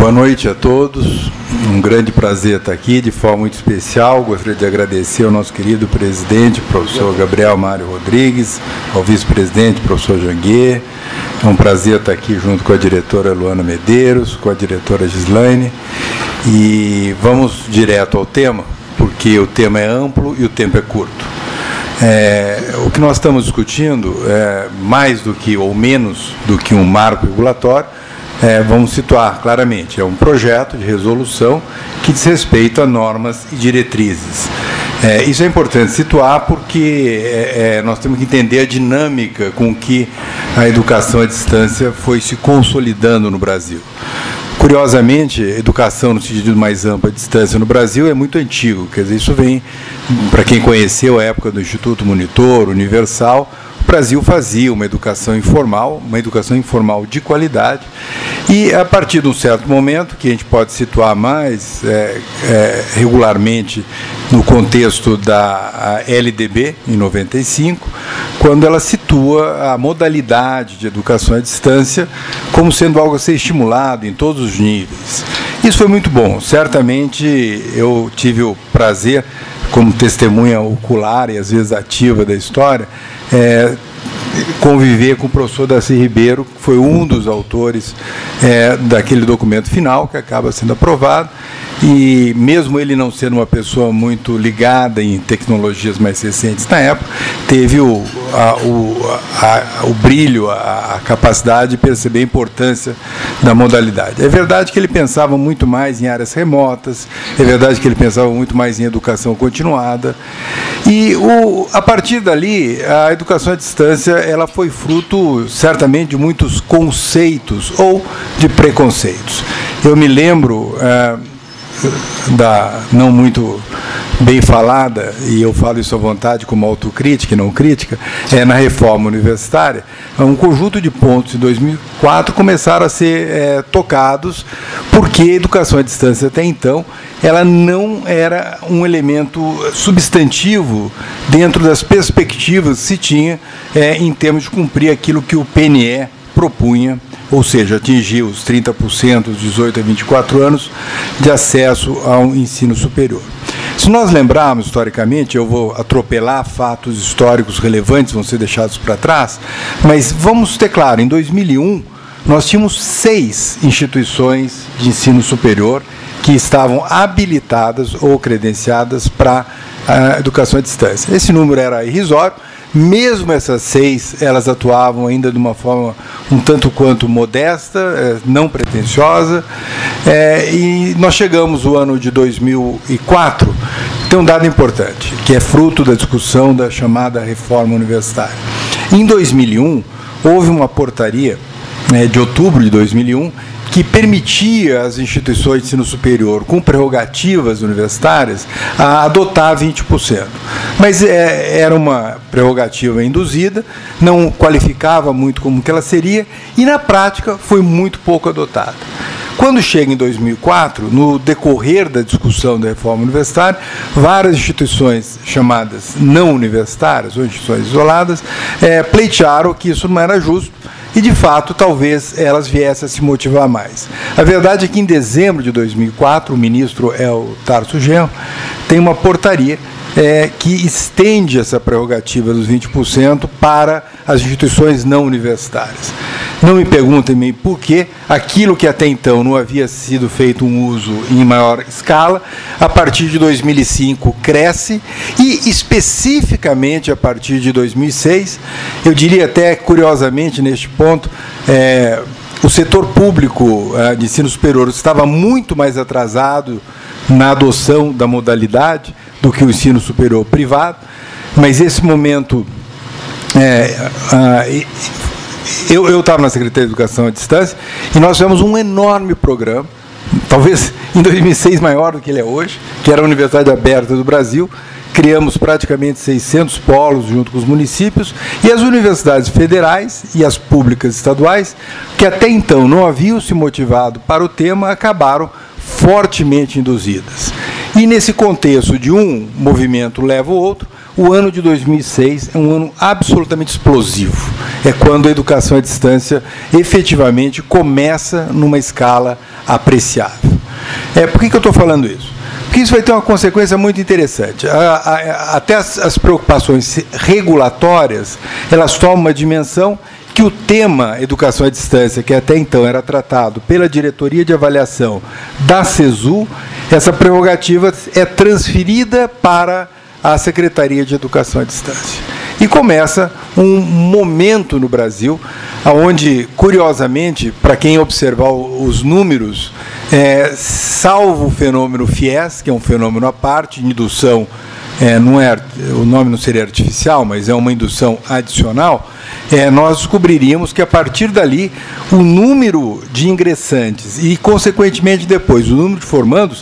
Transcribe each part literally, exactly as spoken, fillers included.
Boa noite a todos, um grande prazer estar aqui, de forma muito especial. Gostaria de agradecer ao nosso querido presidente, professor Gabriel Mário Rodrigues, ao vice-presidente, professor Janguier. É um prazer estar aqui junto com a diretora Luana Medeiros, com a diretora Gislaine. E vamos direto ao tema, porque o tema é amplo e o tempo é curto. É, o que nós estamos discutindo é mais do que, ou menos do que um marco regulatório. É, vamos situar claramente, é um projeto de resolução que diz respeito a normas e diretrizes. É, isso é importante situar porque é, é, nós temos que entender a dinâmica com que a educação à distância foi se consolidando no Brasil. Curiosamente, educação no sentido mais amplo à distância no Brasil é muito antigo, quer dizer, isso vem, para quem conheceu a época do Instituto Monitor, Universal. O Brasil fazia uma educação informal, uma educação informal de qualidade, e a partir de um certo momento, que a gente pode situar mais é, é, regularmente no contexto da L D B, em noventa e cinco, quando ela situa a modalidade de educação à distância como sendo algo a ser estimulado em todos os níveis. Isso foi muito bom. Certamente eu tive o prazer, como testemunha ocular e às vezes ativa da história, é, conviver com o professor Darcy Ribeiro, que foi um dos autores é, daquele documento final, que acaba sendo aprovado, e mesmo ele não sendo uma pessoa muito ligada em tecnologias mais recentes na época, teve o, a, o, a, o brilho, a, a capacidade de perceber a importância da modalidade. É verdade que ele pensava muito mais em áreas remotas, é verdade que ele pensava muito mais em educação continuada, e o, a partir dali, a educação à distância ela foi fruto, certamente, de muitos conceitos ou de preconceitos. Eu me lembro é, da não muito bem falada, e eu falo isso à vontade como autocrítica e não crítica, é, na reforma universitária, um conjunto de pontos em dois mil e quatro começaram a ser é, tocados, porque a educação à distância até então ela não era um elemento substantivo dentro das perspectivas que se tinha é, em termos de cumprir aquilo que o P N E propunha, ou seja, atingir os trinta por cento dos dezoito a vinte e quatro anos de acesso ao ensino superior. Se nós lembrarmos historicamente, eu vou atropelar fatos históricos relevantes, vão ser deixados para trás, mas vamos ter claro, em dois mil e um, nós tínhamos seis instituições de ensino superior que estavam habilitadas ou credenciadas para a educação à distância. Esse número era irrisório. Mesmo essas seis, elas atuavam ainda de uma forma um tanto quanto modesta, não pretensiosa, é, e nós chegamos no ano de dois mil e quatro, tem um dado importante, que é fruto da discussão da chamada reforma universitária. Em dois mil e um, houve uma portaria, né, de outubro de dois mil e um, que permitia às instituições de ensino superior com prerrogativas universitárias a adotar vinte por cento. Mas é, era uma prerrogativa induzida, não qualificava muito como que ela seria, e na prática foi muito pouco adotada. Quando chega em dois mil e quatro, no decorrer da discussão da reforma universitária, várias instituições chamadas não universitárias, ou instituições isoladas, é, pleitearam que isso não era justo, e, de fato, talvez elas viessem a se motivar mais. A verdade é que, em dezembro de dois mil e quatro, o ministro é o Tarso Genro, tem uma portaria é, que estende essa prerrogativa dos vinte por cento para as instituições não universitárias. Não me perguntem por que aquilo que até então não havia sido feito um uso em maior escala, a partir de dois mil e cinco cresce, e especificamente a partir de dois mil e seis, eu diria até curiosamente neste ponto, é, o setor público é, de ensino superior estava muito mais atrasado na adoção da modalidade do que o ensino superior privado, mas esse momento... É, a, Eu estava na Secretaria de Educação à Distância e nós tivemos um enorme programa, talvez em dois mil e seis maior do que ele é hoje, que era a Universidade Aberta do Brasil. Criamos praticamente seiscentos polos junto com os municípios, e as universidades federais e as públicas estaduais, que até então não haviam se motivado para o tema, acabaram fortemente induzidas. E nesse contexto de um movimento leva o outro, o ano de dois mil e seis é um ano absolutamente explosivo. É quando a educação à distância efetivamente começa numa escala apreciável. É, por que, que eu estou falando isso? Porque isso vai ter uma consequência muito interessante. A, a, até as, as preocupações regulatórias, elas tomam uma dimensão que o tema educação à distância, que até então era tratado pela Diretoria de Avaliação da CESU, essa prerrogativa é transferida para a Secretaria de Educação à Distância. E começa um momento no Brasil, onde, curiosamente, para quem observar os números, é, salvo o fenômeno FIES, que é um fenômeno à parte, indução, é, não é, o nome não seria artificial, mas é uma indução adicional, é, nós descobriríamos que, a partir dali, o número de ingressantes e, consequentemente, depois, o número de formandos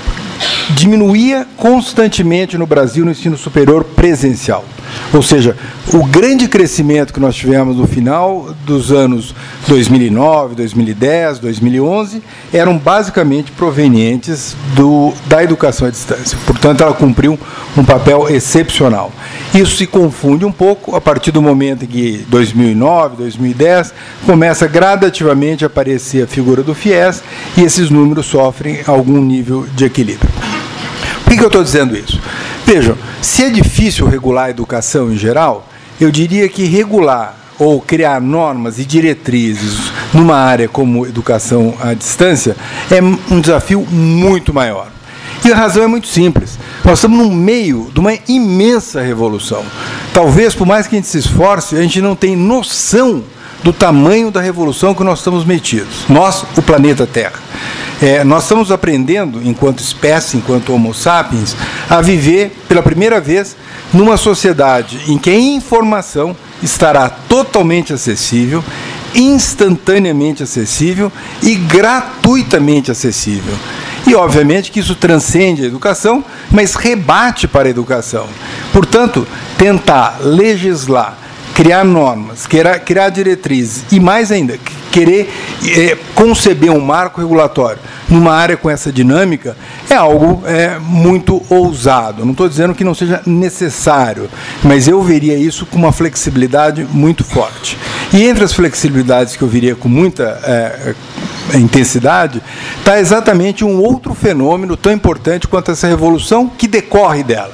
diminuía constantemente no Brasil no ensino superior presencial. Ou seja, o grande crescimento que nós tivemos no final dos anos dois mil e nove, dois mil e dez, dois mil e onze, eram basicamente provenientes do, da educação à distância. Portanto, ela cumpriu um papel excepcional. Isso se confunde um pouco a partir do momento em que, dois mil e nove, dois mil e dez, começa gradativamente a aparecer a figura do FIES e esses números sofrem algum nível de equilíbrio. Por que, que eu estou dizendo isso? Vejam, se é difícil regular a educação em geral, eu diria que regular ou criar normas e diretrizes numa área como educação à distância é um desafio muito maior. E a razão é muito simples. Nós estamos no meio de uma imensa revolução. Talvez, por mais que a gente se esforce, a gente não tenha noção do tamanho da revolução que nós estamos metidos. Nós, o planeta Terra. É, nós estamos aprendendo, enquanto espécie, enquanto Homo sapiens, a viver, pela primeira vez, numa sociedade em que a informação estará totalmente acessível, instantaneamente acessível e gratuitamente acessível. E, obviamente, que isso transcende a educação, mas rebate para a educação. Portanto, tentar legislar, criar normas, criar, criar diretrizes e, mais ainda, querer é, conceber um marco regulatório numa área com essa dinâmica é algo é, muito ousado. Não estou dizendo que não seja necessário, mas eu veria isso com uma flexibilidade muito forte. E entre as flexibilidades que eu veria com muita é, intensidade, está exatamente um outro fenômeno tão importante quanto essa revolução que decorre dela.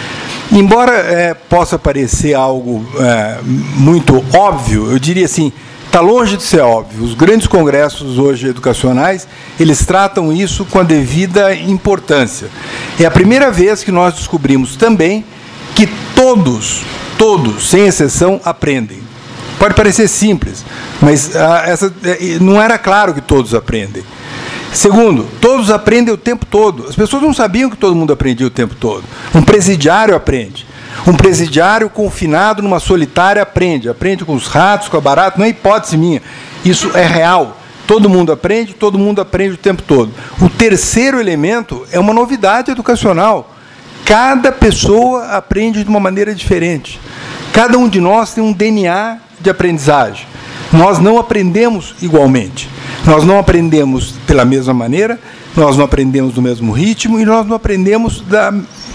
Embora é, possa parecer algo é, muito óbvio, eu diria assim, está longe de ser óbvio. Os grandes congressos hoje educacionais, eles tratam isso com a devida importância. É a primeira vez que nós descobrimos também que todos, todos, sem exceção, aprendem. Pode parecer simples, mas ah, essa, não era claro que todos aprendem. Segundo, todos aprendem o tempo todo. As pessoas não sabiam que todo mundo aprendia o tempo todo. Um presidiário aprende. Um presidiário confinado numa solitária aprende. Aprende com os ratos, com a barata. Não é hipótese minha. Isso é real. Todo mundo aprende, todo mundo aprende o tempo todo. O terceiro elemento é uma novidade educacional. Cada pessoa aprende de uma maneira diferente. Cada um de nós tem um D N A de aprendizagem. Nós não aprendemos igualmente. Nós não aprendemos pela mesma maneira, nós não aprendemos do mesmo ritmo e nós não aprendemos da,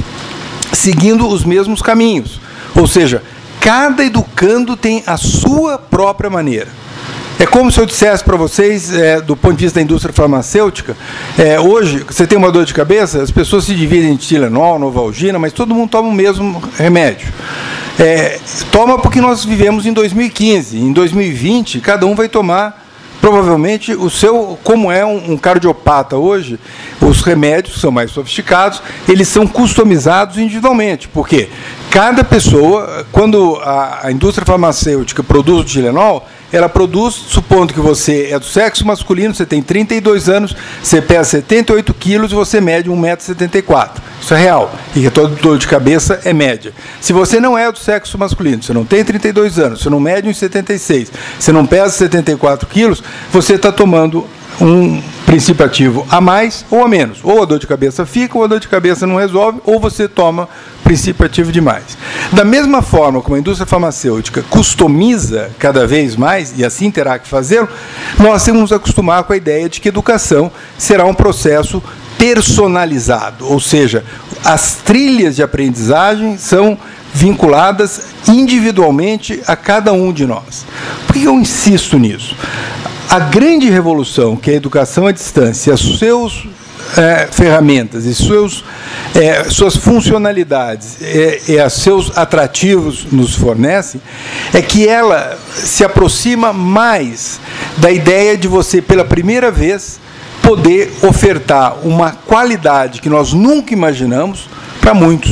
seguindo os mesmos caminhos. Ou seja, cada educando tem a sua própria maneira. É como se eu dissesse para vocês, é, do ponto de vista da indústria farmacêutica, é, hoje, você tem uma dor de cabeça, as pessoas se dividem em Tilenol, Novalgina, mas todo mundo toma o mesmo remédio. É, toma porque nós vivemos em dois mil e quinze. Em dois mil e vinte, cada um vai tomar, provavelmente, o seu, como é um, um cardiopata hoje, os remédios são mais sofisticados, eles são customizados individualmente. Por quê? Cada pessoa, quando a, a indústria farmacêutica produz o Tilenol, ela produz, supondo que você é do sexo masculino, você tem trinta e dois anos, você pesa setenta e oito quilos e você mede um metro e setenta e quatro. Isso é real. E toda dor de cabeça é média. Se você não é do sexo masculino, você não tem trinta e dois anos, você não mede um metro e setenta e seis, você não pesa setenta e quatro quilos, você está tomando um princípio ativo a mais ou a menos. Ou a dor de cabeça fica, ou a dor de cabeça não resolve, ou você toma princípio ativo demais. Da mesma forma como a indústria farmacêutica customiza cada vez mais, e assim terá que fazê-lo, nós temos que nos acostumar com a ideia de que educação será um processo personalizado, ou seja, as trilhas de aprendizagem são vinculadas individualmente a cada um de nós. Por que eu insisto nisso? A grande revolução que a educação à distância, os seus É, ferramentas e seus, é, suas funcionalidades e, e os seus atrativos nos fornecem, é que ela se aproxima mais da ideia de você, pela primeira vez, poder ofertar uma qualidade que nós nunca imaginamos para muitos.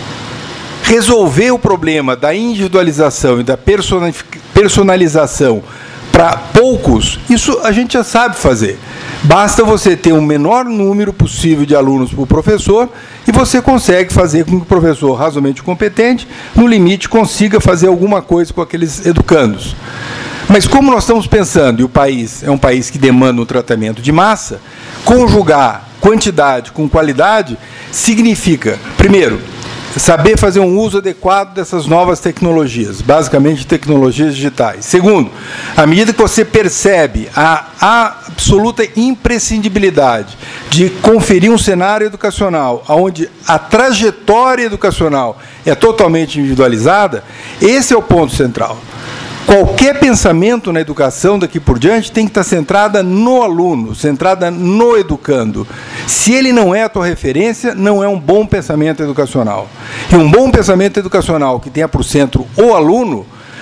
Resolver o problema da individualização e da personalização para poucos, isso a gente já sabe fazer. Basta você ter o menor número possível de alunos por professor e você consegue fazer com que o professor razoavelmente competente, no limite, consiga fazer alguma coisa com aqueles educandos. Mas como nós estamos pensando, e o país é um país que demanda um tratamento de massa, conjugar quantidade com qualidade significa, primeiro, saber fazer um uso adequado dessas novas tecnologias, basicamente tecnologias digitais. Segundo, à medida que você percebe a, a absoluta imprescindibilidade de conferir um cenário educacional onde a trajetória educacional é totalmente individualizada, esse é o ponto central. Qualquer pensamento na educação daqui por diante tem que estar centrada no aluno, centrada no educando. Se ele não é a tua referência, não é um bom pensamento educacional. E um bom pensamento educacional que tenha por centro o aluno,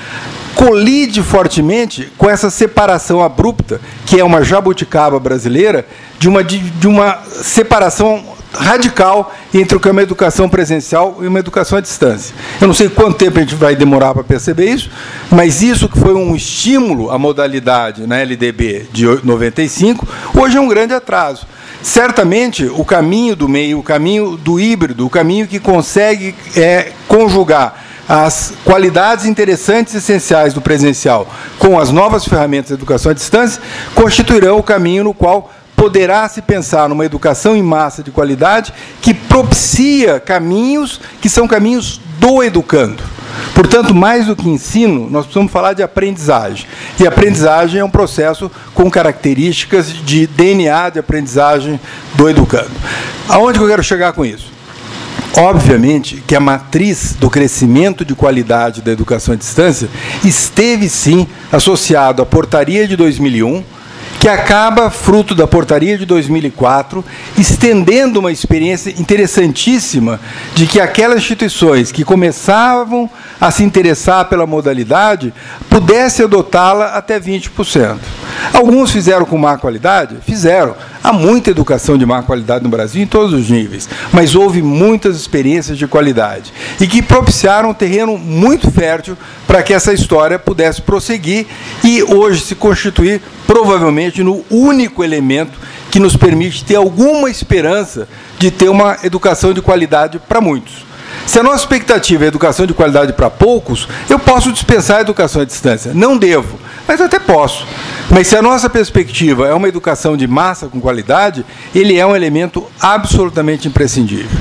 colide fortemente com essa separação abrupta, que é uma jabuticaba brasileira, de uma, de, de uma separação radical entre o que é uma educação presencial e uma educação à distância. Eu não sei quanto tempo a gente vai demorar para perceber isso, mas isso que foi um estímulo à modalidade na L D B de noventa e cinco, hoje é um grande atraso. Certamente, o caminho do meio, o caminho do híbrido, o caminho que consegue é, conjugar as qualidades interessantes e essenciais do presencial com as novas ferramentas de educação à distância, constituirão o caminho no qual poderá se pensar numa educação em massa de qualidade que propicia caminhos que são caminhos do educando. Portanto, mais do que ensino, nós precisamos falar de aprendizagem. E aprendizagem é um processo com características de D N A de aprendizagem do educando. Aonde que eu quero chegar com isso? Obviamente que a matriz do crescimento de qualidade da educação à distância esteve, sim, associado à portaria de dois mil e um, que acaba, fruto da portaria de dois mil e quatro, estendendo uma experiência interessantíssima de que aquelas instituições que começavam a se interessar pela modalidade pudessem adotá-la até vinte por cento. Alguns fizeram com má qualidade? Fizeram. Há muita educação de má qualidade no Brasil, em todos os níveis, mas houve muitas experiências de qualidade e que propiciaram um terreno muito fértil para que essa história pudesse prosseguir e hoje se constituir, provavelmente, no único elemento que nos permite ter alguma esperança de ter uma educação de qualidade para muitos. Se a nossa expectativa é educação de qualidade para poucos, eu posso dispensar a educação à distância. Não devo, mas até posso. Mas se a nossa perspectiva é uma educação de massa com qualidade, ele é um elemento absolutamente imprescindível.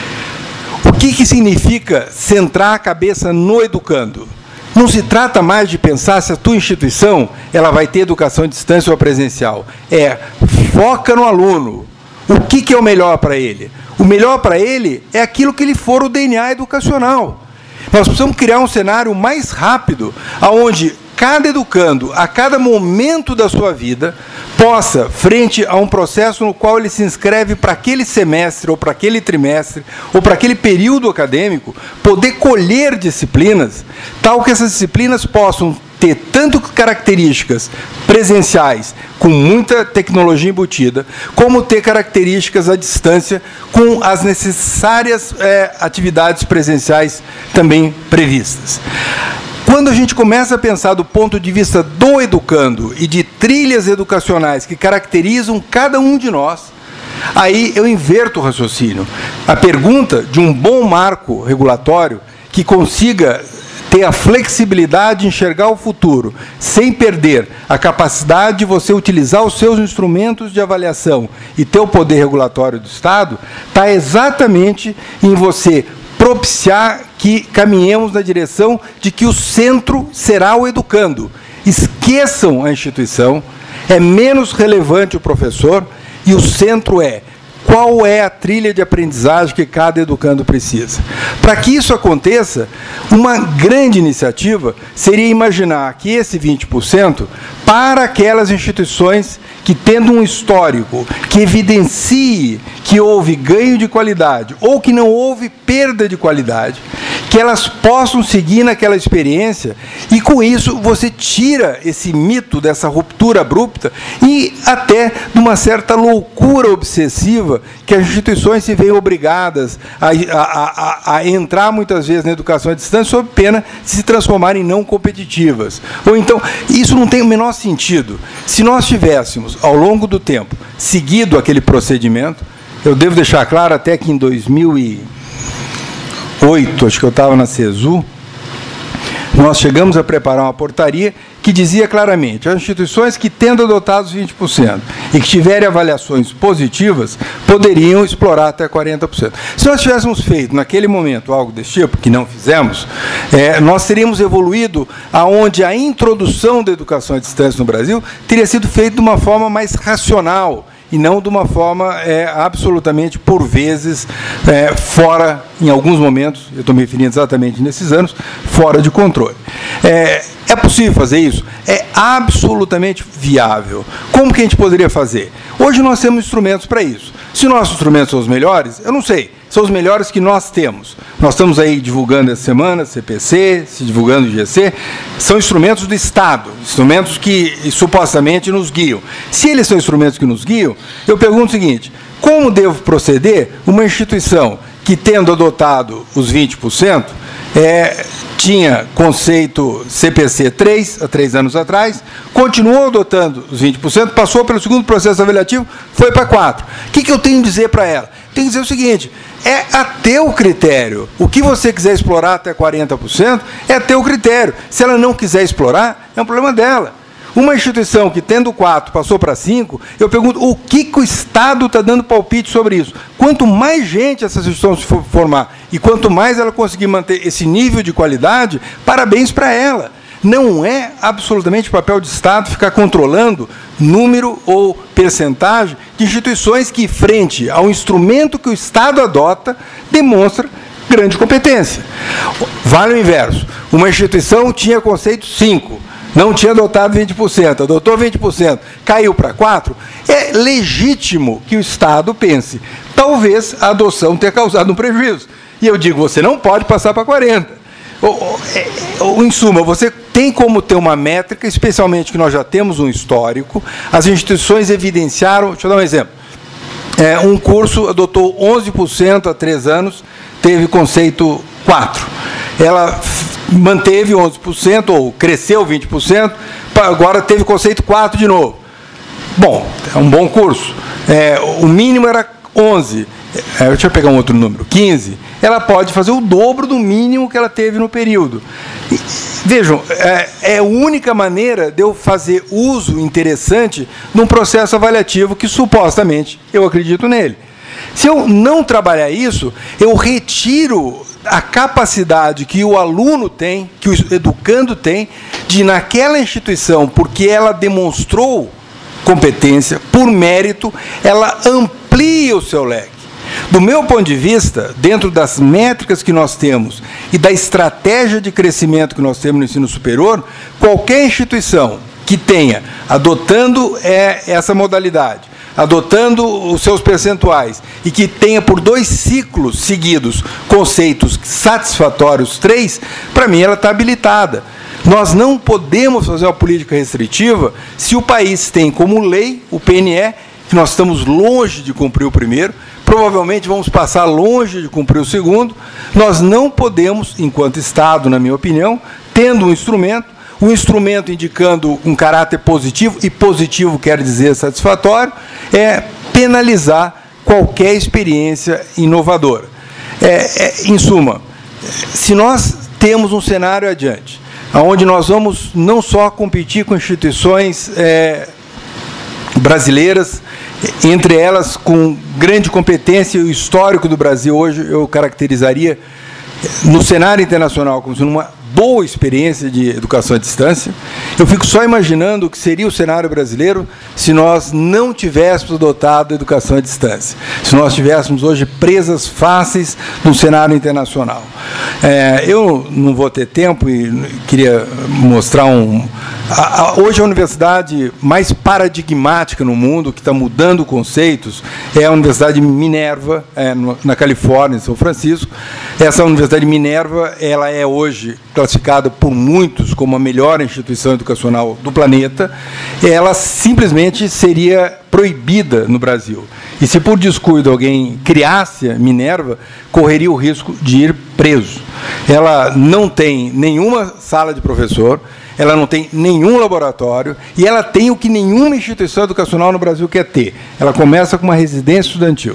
O que, que significa centrar a cabeça no educando? Não se trata mais de pensar se a tua instituição ela vai ter educação à distância ou presencial. É, foca no aluno. O que, que é o melhor para ele? O melhor para ele é aquilo que lhe for o D N A educacional. Nós precisamos criar um cenário mais rápido, onde cada educando, a cada momento da sua vida, possa, frente a um processo no qual ele se inscreve para aquele semestre, ou para aquele trimestre, ou para aquele período acadêmico, poder colher disciplinas, tal que essas disciplinas possam ter tanto características presenciais, com muita tecnologia embutida, como ter características à distância, com as necessárias é, atividades presenciais também previstas. Quando a gente começa a pensar do ponto de vista do educando e de trilhas educacionais que caracterizam cada um de nós, aí eu inverto o raciocínio. A pergunta de um bom marco regulatório que consiga ter a flexibilidade de enxergar o futuro, sem perder a capacidade de você utilizar os seus instrumentos de avaliação e ter o poder regulatório do Estado, está exatamente em você propiciar que caminhemos na direção de que o centro será o educando. Esqueçam a instituição, é menos relevante o professor, e o centro é qual é a trilha de aprendizagem que cada educando precisa. Para que isso aconteça, uma grande iniciativa seria imaginar que esse vinte por cento para aquelas instituições que, tendo um histórico que evidencie que houve ganho de qualidade ou que não houve perda de qualidade, que elas possam seguir naquela experiência, e com isso você tira esse mito dessa ruptura abrupta e até de uma certa loucura obsessiva que as instituições se veem obrigadas a, a, a, a entrar muitas vezes na educação à distância sob pena de se transformarem em não competitivas. Ou então, isso não tem o menor sentido. Se nós tivéssemos, ao longo do tempo, seguido aquele procedimento, eu devo deixar claro até que em dois mil e oito, acho que eu estava na CESU, nós chegamos a preparar uma portaria que dizia claramente: as instituições que tendo adotado os vinte por cento e que tiverem avaliações positivas poderiam explorar até quarenta por cento. Se nós tivéssemos feito naquele momento algo desse tipo, que não fizemos, é, nós teríamos evoluído aonde a introdução da educação à distância no Brasil teria sido feita de uma forma mais racional, e não de uma forma é, absolutamente, por vezes, é, fora, em alguns momentos, eu estou me referindo exatamente nesses anos, fora de controle. É, é possível fazer isso? É absolutamente viável. Como que a gente poderia fazer? Hoje nós temos instrumentos para isso. Se nossos instrumentos são os melhores, eu não sei, são os melhores que nós temos. Nós estamos aí divulgando essa semana, C P C, se divulgando o G C, são instrumentos do Estado, instrumentos que supostamente nos guiam. Se eles são instrumentos que nos guiam, eu pergunto o seguinte: como devo proceder uma instituição que, tendo adotado os vinte por cento, é, tinha conceito C P C três, há três anos atrás, continuou adotando os vinte por cento, passou pelo segundo processo avaliativo, foi para quatro. O que, que eu tenho que dizer para ela? Tenho que dizer o seguinte: é a teu critério. O que você quiser explorar até quarenta por cento é a teu critério. Se ela não quiser explorar, é um problema dela. Uma instituição que, tendo quatro, passou para cinco, eu pergunto, o que, que o Estado está dando palpite sobre isso? Quanto mais gente essa instituição se for formar e quanto mais ela conseguir manter esse nível de qualidade, parabéns para ela. Não é absolutamente papel de Estado ficar controlando número ou percentagem de instituições que, frente ao instrumento que o Estado adota, demonstra grande competência. Vale o inverso. Uma instituição tinha conceito cinco, não tinha adotado vinte por cento, adotou vinte por cento, caiu para quatro, é legítimo que o Estado pense, talvez a adoção tenha causado um prejuízo. E eu digo, você não pode passar para quarenta. Ou, ou, em suma, você tem como ter uma métrica, especialmente que nós já temos um histórico, as instituições evidenciaram, deixa eu dar um exemplo, é, um curso adotou onze por cento há três anos, teve conceito quatro. Ela manteve onze por cento, ou cresceu vinte por cento, agora teve conceito quatro de novo. Bom, é um bom curso. É, o mínimo era onze. É, deixa eu pegar um outro número, quinze. Ela pode fazer o dobro do mínimo que ela teve no período. E, vejam, é, é a única maneira de eu fazer uso interessante de um processo avaliativo que, supostamente, eu acredito nele. Se eu não trabalhar isso, eu retiro a capacidade que o aluno tem, que o educando tem, de, naquela instituição, porque ela demonstrou competência, por mérito, ela amplia o seu leque. Do meu ponto de vista, dentro das métricas que nós temos e da estratégia de crescimento que nós temos no ensino superior, qualquer instituição que tenha, adotando é, essa modalidade, adotando os seus percentuais, e que tenha por dois ciclos seguidos conceitos satisfatórios, três, para mim ela está habilitada. Nós não podemos fazer uma política restritiva se o país tem como lei o P N E, que nós estamos longe de cumprir o primeiro, provavelmente vamos passar longe de cumprir o segundo. Nós não podemos, enquanto Estado, na minha opinião, tendo um instrumento, um instrumento indicando um caráter positivo, e positivo quer dizer satisfatório, é penalizar qualquer experiência inovadora. É, é, em suma, se nós temos um cenário adiante, onde nós vamos não só competir com instituições é, brasileiras, entre elas com grande competência, e o histórico do Brasil hoje eu caracterizaria no cenário internacional como sendo uma boa experiência de educação à distância. Eu fico só imaginando o que seria o cenário brasileiro se nós não tivéssemos adotado a educação à distância, se nós tivéssemos hoje presas fáceis no cenário internacional. É, eu não vou ter tempo e queria mostrar um... A, a, hoje a universidade mais paradigmática no mundo, que está mudando conceitos, é a Universidade Minerva, é, no, na Califórnia, em São Francisco. Essa Universidade Minerva, ela é hoje classificada por muitos como a melhor instituição educacional do planeta. Ela simplesmente seria proibida no Brasil. E se por descuido alguém criasse a Minerva, correria o risco de ir preso. Ela não tem nenhuma sala de professor, ela não tem nenhum laboratório e ela tem o que nenhuma instituição educacional no Brasil quer ter. Ela começa com uma residência estudantil.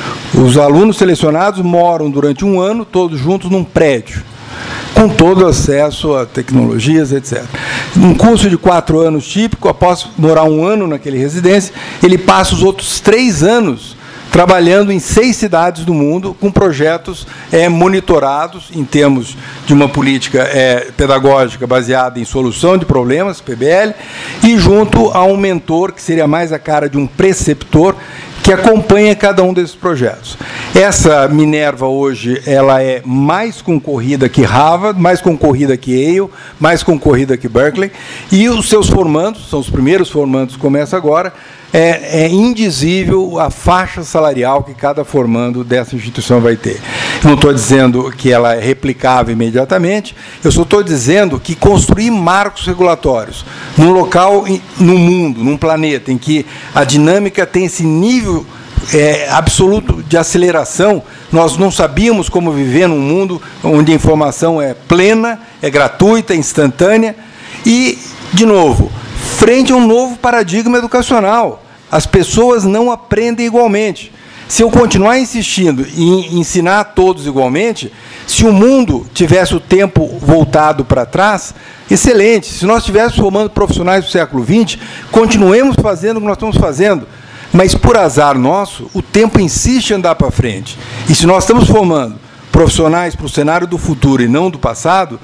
Os alunos selecionados moram durante um ano, todos juntos, num prédio, com todo acesso a tecnologias, etcétera. Um curso de quatro anos típico, após morar um ano naquele residência, ele passa os outros três anos trabalhando em seis cidades do mundo, com projetos é, monitorados em termos de uma política é, pedagógica baseada em solução de problemas, P B L, e junto a um mentor, que seria mais a cara de um preceptor, que acompanha cada um desses projetos. Essa Minerva hoje ela é mais concorrida que Harvard, mais concorrida que Yale, mais concorrida que Berkeley, e os seus formandos, são os primeiros formandos que começam agora, é, é indizível a faixa salarial que cada formando dessa instituição vai ter. Eu não estou dizendo que ela é replicável imediatamente, eu só estou dizendo que construir marcos regulatórios num local, no mundo, num planeta em que a dinâmica tem esse nível é, absoluto de aceleração, nós não sabíamos como viver num mundo onde a informação é plena, é gratuita, é instantânea e, de novo, frente a um novo paradigma educacional. As pessoas não aprendem igualmente. Se eu continuar insistindo em ensinar a todos igualmente, se o mundo tivesse o tempo voltado para trás, excelente. Se nós estivéssemos formando profissionais do século vinte, continuemos fazendo o que nós estamos fazendo. Mas, por azar nosso, o tempo insiste em andar para frente. E se nós estamos formando profissionais para o cenário do futuro e não do passado,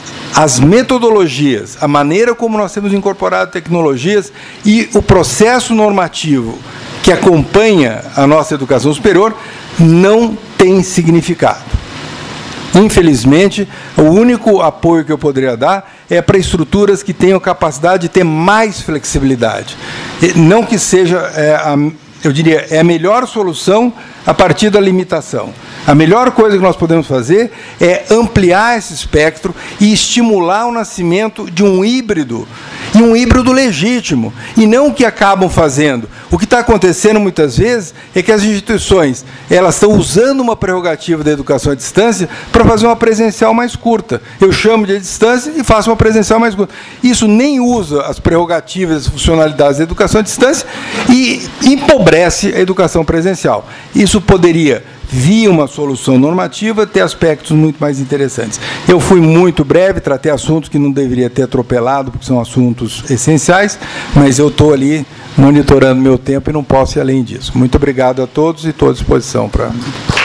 as metodologias, a maneira como nós temos incorporado tecnologias e o processo normativo que acompanha a nossa educação superior não tem significado. Infelizmente, o único apoio que eu poderia dar é para estruturas que tenham capacidade de ter mais flexibilidade. Não que seja, é, a, eu diria, é a melhor solução a partir da limitação. A melhor coisa que nós podemos fazer é ampliar esse espectro e estimular o nascimento de um híbrido, e um híbrido legítimo, e não o que acabam fazendo. O que está acontecendo muitas vezes é que as instituições elas estão usando uma prerrogativa da educação à distância para fazer uma presencial mais curta. Eu chamo de distância e faço uma presencial mais curta. Isso nem usa as prerrogativas e funcionalidades da educação à distância e empobrece a educação presencial. Isso poderia, via uma solução normativa, ter aspectos muito mais interessantes. Eu fui muito breve, tratei assuntos que não deveria ter atropelado, porque são assuntos essenciais, mas eu estou ali monitorando meu tempo e não posso ir além disso. Muito obrigado a todos e estou à disposição para...